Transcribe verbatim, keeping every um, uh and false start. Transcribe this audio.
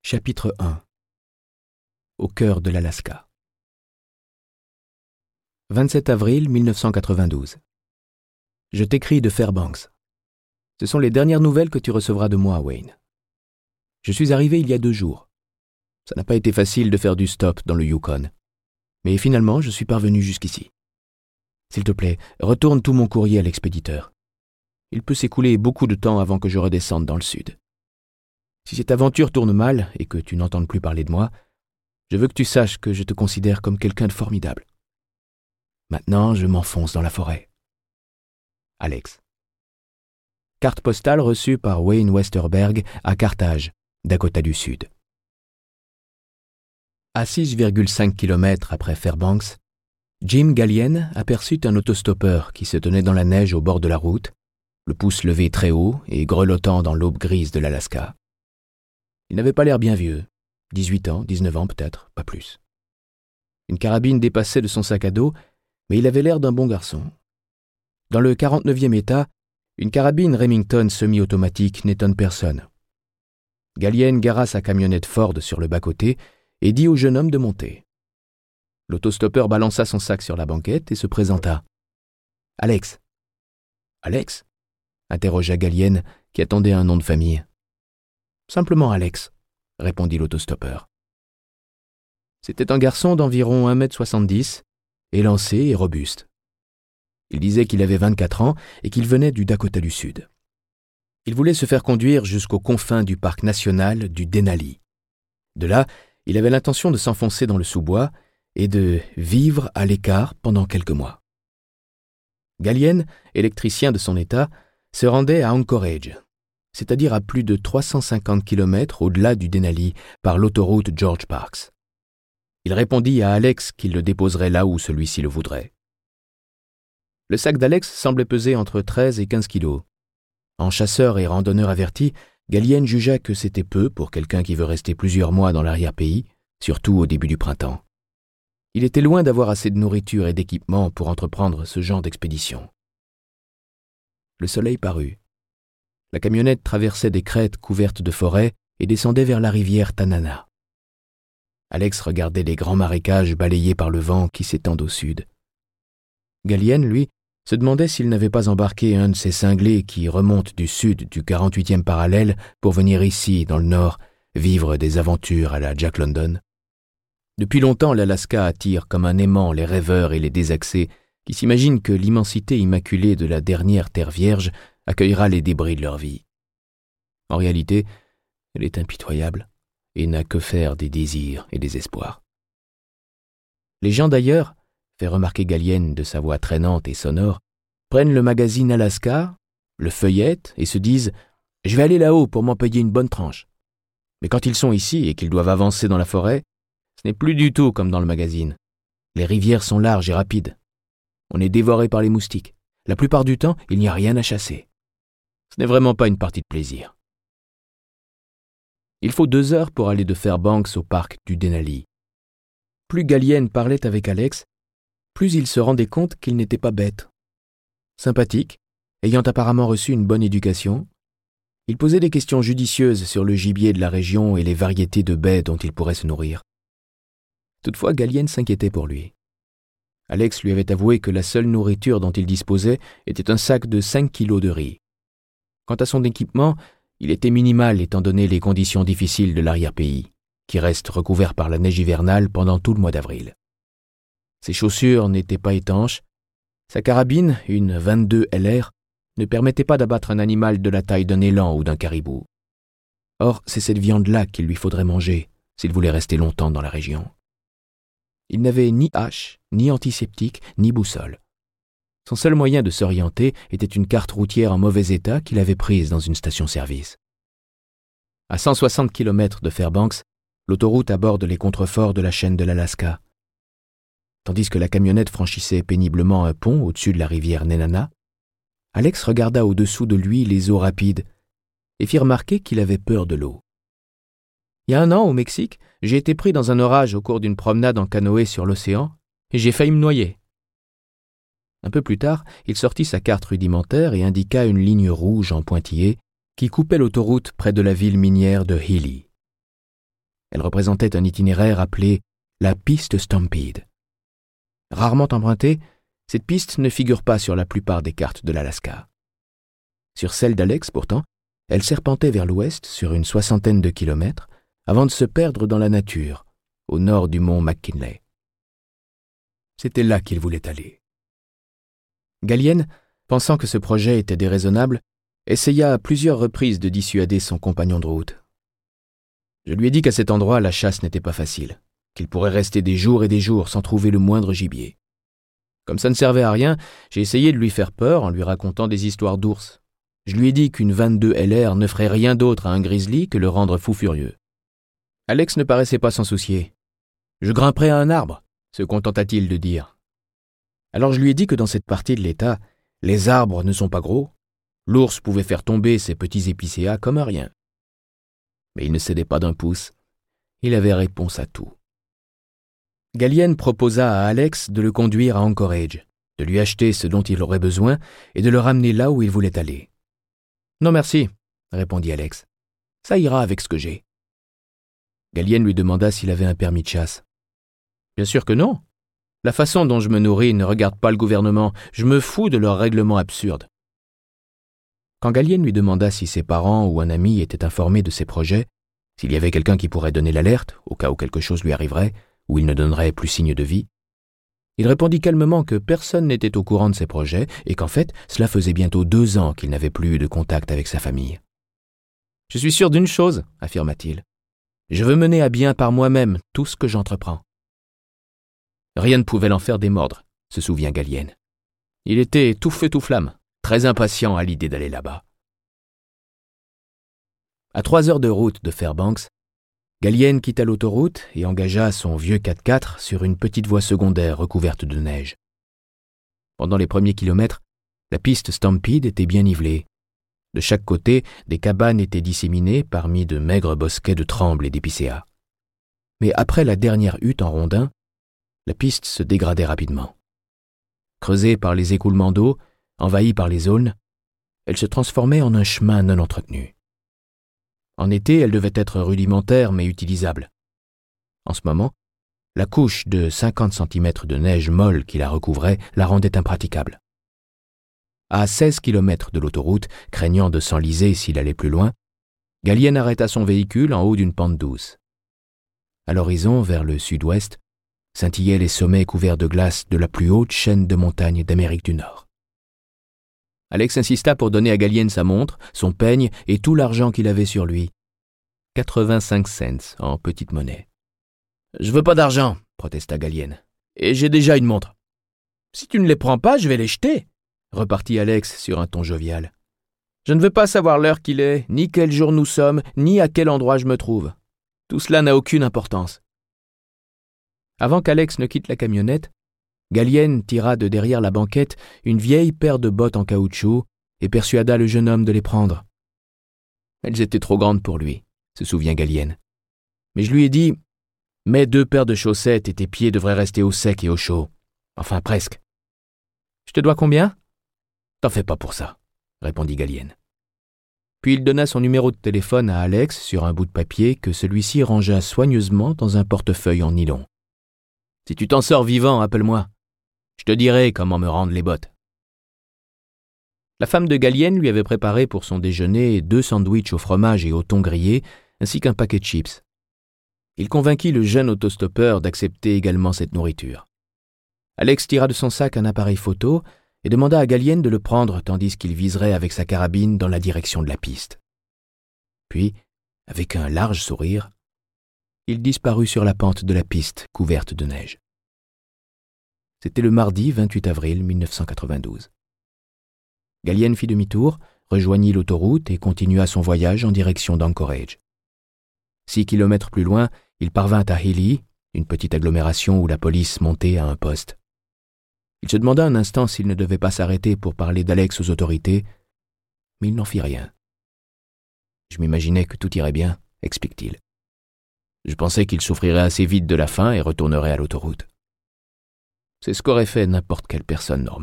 Chapitre un. Au cœur de l'Alaska. vingt-sept avril mille neuf cent quatre-vingt-douze. Je t'écris de Fairbanks. Ce sont les dernières nouvelles que tu recevras de moi, Wayne. Je suis arrivé il y a deux jours. Ça n'a pas été facile de faire du stop dans le Yukon. Mais finalement, je suis parvenu jusqu'ici. S'il te plaît, retourne tout mon courrier à l'expéditeur. Il peut s'écouler beaucoup de temps avant que je redescende dans le sud. Si cette aventure tourne mal et que tu n'entendes plus parler de moi, je veux que tu saches que je te considère comme quelqu'un de formidable. Maintenant, je m'enfonce dans la forêt. Alex. Carte postale reçue par Wayne Westerberg à Carthage, Dakota du Sud. À six virgule cinq kilomètres après Fairbanks, Jim Gallien aperçut un autostoppeur qui se tenait dans la neige au bord de la route, le pouce levé très haut et grelottant dans l'aube grise de l'Alaska. Il n'avait pas l'air bien vieux, dix-huit ans, dix-neuf ans peut-être, pas plus. Une carabine dépassait de son sac à dos, mais il avait l'air d'un bon garçon. Dans le quarante-neuvième État, une carabine Remington semi-automatique n'étonne personne. Gallien gara sa camionnette Ford sur le bas-côté et dit au jeune homme de monter. L'autostoppeur balança son sac sur la banquette et se présenta. « Alex. »« Alex » interrogea Gallien, qui attendait un nom de famille. « Simplement Alex », répondit l'autostoppeur. C'était un garçon d'environ un mètre soixante-dix, élancé et robuste. Il disait qu'il avait vingt-quatre ans et qu'il venait du Dakota du Sud. Il voulait se faire conduire jusqu'aux confins du parc national du Denali. De là, il avait l'intention de s'enfoncer dans le sous-bois et de vivre à l'écart pendant quelques mois. Gallien, électricien de son état, se rendait à Anchorage, c'est-à-dire à plus de trois cent cinquante kilomètres au-delà du Denali par l'autoroute George Parks. Il répondit à Alex qu'il le déposerait là où celui-ci le voudrait. Le sac d'Alex semblait peser entre treize et quinze kilos. En chasseur et randonneur averti, Gallien jugea que c'était peu pour quelqu'un qui veut rester plusieurs mois dans l'arrière-pays, surtout au début du printemps. Il était loin d'avoir assez de nourriture et d'équipement pour entreprendre ce genre d'expédition. Le soleil parut. La camionnette traversait des crêtes couvertes de forêt et descendait vers la rivière Tanana. Alex regardait les grands marécages balayés par le vent qui s'étendent au sud. Gallien, lui, se demandait s'il n'avait pas embarqué un de ces cinglés qui remontent du sud du quarante-huitième parallèle pour venir ici, dans le nord, vivre des aventures à la Jack London. Depuis longtemps, l'Alaska attire comme un aimant les rêveurs et les désaxés qui s'imaginent que l'immensité immaculée de la dernière terre vierge accueillera les débris de leur vie. En réalité, elle est impitoyable et n'a que faire des désirs et des espoirs. Les gens d'ailleurs, fait remarquer Gallien de sa voix traînante et sonore, prennent le magazine Alaska, le feuillettent et se disent « Je vais aller là-haut pour m'en payer une bonne tranche ». Mais quand ils sont ici et qu'ils doivent avancer dans la forêt, ce n'est plus du tout comme dans le magazine. Les rivières sont larges et rapides. On est dévoré par les moustiques. La plupart du temps, il n'y a rien à chasser. Ce n'est vraiment pas une partie de plaisir. Il faut deux heures pour aller de Fairbanks au parc du Denali. Plus Gallien parlait avec Alex, plus il se rendait compte qu'il n'était pas bête. Sympathique, ayant apparemment reçu une bonne éducation, il posait des questions judicieuses sur le gibier de la région et les variétés de baies dont il pourrait se nourrir. Toutefois, Gallien s'inquiétait pour lui. Alex lui avait avoué que la seule nourriture dont il disposait était un sac de cinq kilos de riz. Quant à son équipement, il était minimal étant donné les conditions difficiles de l'arrière-pays, qui reste recouvert par la neige hivernale pendant tout le mois d'avril. Ses chaussures n'étaient pas étanches. Sa carabine, une vingt-deux L R, ne permettait pas d'abattre un animal de la taille d'un élan ou d'un caribou. Or, c'est cette viande-là qu'il lui faudrait manger s'il voulait rester longtemps dans la région. Il n'avait ni hache, ni antiseptique, ni boussole. Son seul moyen de s'orienter était une carte routière en mauvais état qu'il avait prise dans une station-service. À cent soixante kilomètres de Fairbanks, l'autoroute aborde les contreforts de la chaîne de l'Alaska. Tandis que la camionnette franchissait péniblement un pont au-dessus de la rivière Nenana, Alex regarda au-dessous de lui les eaux rapides et fit remarquer qu'il avait peur de l'eau. Il y a un an, au Mexique, j'ai été pris dans un orage au cours d'une promenade en canoë sur l'océan et j'ai failli me noyer. Un peu plus tard, il sortit sa carte rudimentaire et indiqua une ligne rouge en pointillé qui coupait l'autoroute près de la ville minière de Healy. Elle représentait un itinéraire appelé la piste Stampede. Rarement empruntée, cette piste ne figure pas sur la plupart des cartes de l'Alaska. Sur celle d'Alex, pourtant, elle serpentait vers l'ouest sur une soixantaine de kilomètres avant de se perdre dans la nature, au nord du mont McKinley. C'était là qu'il voulait aller. Galien, pensant que ce projet était déraisonnable, essaya à plusieurs reprises de dissuader son compagnon de route. Je lui ai dit qu'à cet endroit, la chasse n'était pas facile, qu'il pourrait rester des jours et des jours sans trouver le moindre gibier. Comme ça ne servait à rien, j'ai essayé de lui faire peur en lui racontant des histoires d'ours. Je lui ai dit qu'une vingt-deux L R ne ferait rien d'autre à un grizzly que le rendre fou furieux. Alex ne paraissait pas s'en soucier. « Je grimperai à un arbre », se contenta-t-il de dire. Alors je lui ai dit que dans cette partie de l'État, les arbres ne sont pas gros. L'ours pouvait faire tomber ses petits épicéas comme à rien. Mais il ne cédait pas d'un pouce. Il avait réponse à tout. Galien proposa à Alex de le conduire à Anchorage, de lui acheter ce dont il aurait besoin et de le ramener là où il voulait aller. « Non merci, » répondit Alex. « Ça ira avec ce que j'ai. » Galien lui demanda s'il avait un permis de chasse. « Bien sûr que non. La façon dont je me nourris ne regarde pas le gouvernement. Je me fous de leurs règlements absurdes. » Quand Galien lui demanda si ses parents ou un ami étaient informés de ses projets, s'il y avait quelqu'un qui pourrait donner l'alerte au cas où quelque chose lui arriverait, ou il ne donnerait plus signe de vie, il répondit calmement que personne n'était au courant de ses projets et qu'en fait, cela faisait bientôt deux ans qu'il n'avait plus eu de contact avec sa famille. « Je suis sûr d'une chose, » affirma-t-il. « Je veux mener à bien par moi-même tout ce que j'entreprends. » Rien ne pouvait l'en faire démordre, se souvient Galien. Il était tout feu tout flamme, très impatient à l'idée d'aller là-bas. À trois heures de route de Fairbanks, Galien quitta l'autoroute et engagea son vieux quatre-quatre sur une petite voie secondaire recouverte de neige. Pendant les premiers kilomètres, la piste Stampede était bien nivelée. De chaque côté, des cabanes étaient disséminées parmi de maigres bosquets de trembles et d'épicéas. Mais après la dernière hutte en rondin, la piste se dégradait rapidement. Creusée par les écoulements d'eau, envahie par les aulnes, elle se transformait en un chemin non entretenu. En été, elle devait être rudimentaire mais utilisable. En ce moment, la couche de cinquante centimètres de neige molle qui la recouvrait la rendait impraticable. À seize kilomètres de l'autoroute, craignant de s'enliser s'il allait plus loin, Galien arrêta son véhicule en haut d'une pente douce. À l'horizon, vers le sud-ouest, scintillaient les sommets couverts de glace de la plus haute chaîne de montagnes d'Amérique du Nord. Alex insista pour donner à Galien sa montre, son peigne et tout l'argent qu'il avait sur lui. quatre-vingt-cinq cents en petite monnaie. « Je veux pas d'argent, » protesta Galien. « Et j'ai déjà une montre. »« Si tu ne les prends pas, je vais les jeter, » repartit Alex sur un ton jovial. « Je ne veux pas savoir l'heure qu'il est, ni quel jour nous sommes, ni à quel endroit je me trouve. Tout cela n'a aucune importance. » Avant qu'Alex ne quitte la camionnette, Galien tira de derrière la banquette une vieille paire de bottes en caoutchouc et persuada le jeune homme de les prendre. Elles étaient trop grandes pour lui, se souvient Galien. Mais je lui ai dit « Mets deux paires de chaussettes et tes pieds devraient rester au sec et au chaud. Enfin, presque. »« Je te dois combien ?»« T'en fais pas pour ça, » répondit Galien. Puis il donna son numéro de téléphone à Alex sur un bout de papier que celui-ci rangea soigneusement dans un portefeuille en nylon. « Si tu t'en sors vivant, appelle-moi. Je te dirai comment me rendre les bottes. » La femme de Galien lui avait préparé pour son déjeuner deux sandwichs au fromage et au thon grillé, ainsi qu'un paquet de chips. Il convainquit le jeune autostoppeur d'accepter également cette nourriture. Alex tira de son sac un appareil photo et demanda à Galien de le prendre tandis qu'il viserait avec sa carabine dans la direction de la piste. Puis, avec un large sourire, il disparut sur la pente de la piste couverte de neige. C'était le mardi vingt-huit avril mille neuf cent quatre-vingt-douze. Galien fit demi-tour, rejoignit l'autoroute et continua son voyage en direction d'Anchorage. Six kilomètres plus loin, il parvint à Healy, une petite agglomération où la police montait à un poste. Il se demanda un instant s'il ne devait pas s'arrêter pour parler d'Alex aux autorités, mais il n'en fit rien. « Je m'imaginais que tout irait bien, » explique-t-il. « Je pensais qu'il souffrirait assez vite de la faim et retournerait à l'autoroute. C'est ce qu'aurait fait n'importe quelle personne normale. »